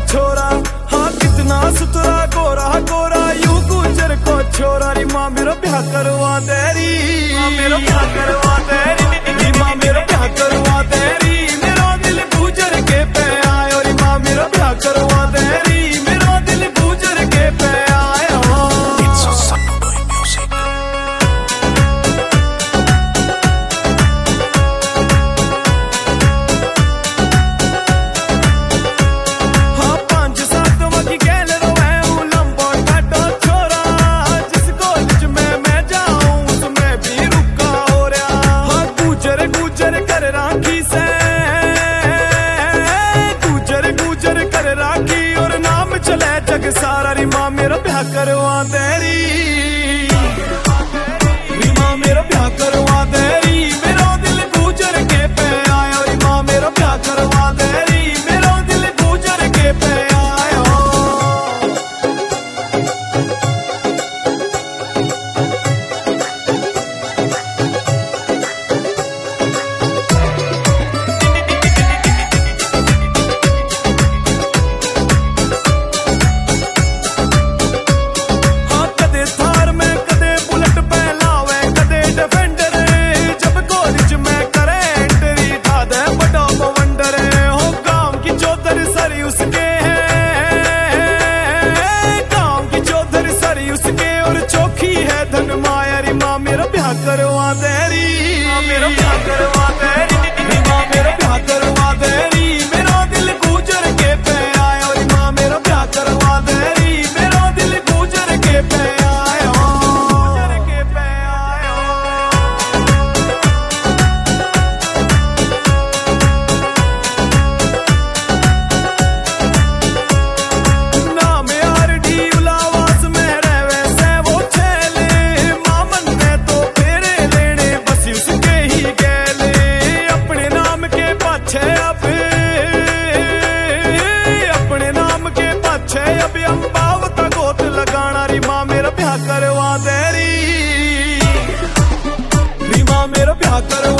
छोरा, हाँ कितना सुतरा गोरा गोरा यूं गुजर को छोरा। री माँ मेरा ब्याह करवा दे री, माँ मेरा ब्याह करवा दे री, माँ मेरा ब्याह करवा दे री। मेरा दिल गुजर के पे आयो री माँ मेरा ब्याह करवा दे री, मेरा दिल गुजर के पे आयो। हाँ 5-7 वगी गैल रोए हूँ लंबो काटो छोरा, जिस कॉलेज में मैं जाऊँ उसमें भी रुका हो रहा। हाँ गुजर गुजर कर राखी से, गुजर गुजर कर राखी और नाम चले जग सारा। री माँ मेरा ब्याह करवा दे री, री माँ मेरा ब्याह करवा दे री, मेरा दिल गुजर के पे आयो। री माँ मेरा ब्याह करवा दे री, मेरा दिल गुजर के पे आयो। हाँ कदे थार में कदे बुलेट पे लावे कदे डिफेंडर, जब कॉलेज में करे एंट्री था दे बड़ा बवंडर। हो काम की चौधरी सरी उसके है, काम की चौधरी सरी उसके और चौकी है धन माया। री माँ मेरा ब्याह करवा दे री, माँ मेरा ब्याह करवा दे री, माँ मेरा ब्याह करवा दे री, मेरा दिल गुजर के पे आयो। री माँ मेरा ब्याह करवा दे री, मेरा दिल गुजर के पे आयो, गुजर के पे आयो। नाम आरडी उलावास में रहवे से वो छेले, मामन ने तो फेरे लेने बस उसके ही गेले। अपने नाम के पाछे अब, अपने नाम के पाछे अब अम्बावत गोत लगाना। री माँ मेरा ब्याह करवा दे री, री माँ मेरा ब्याह करवा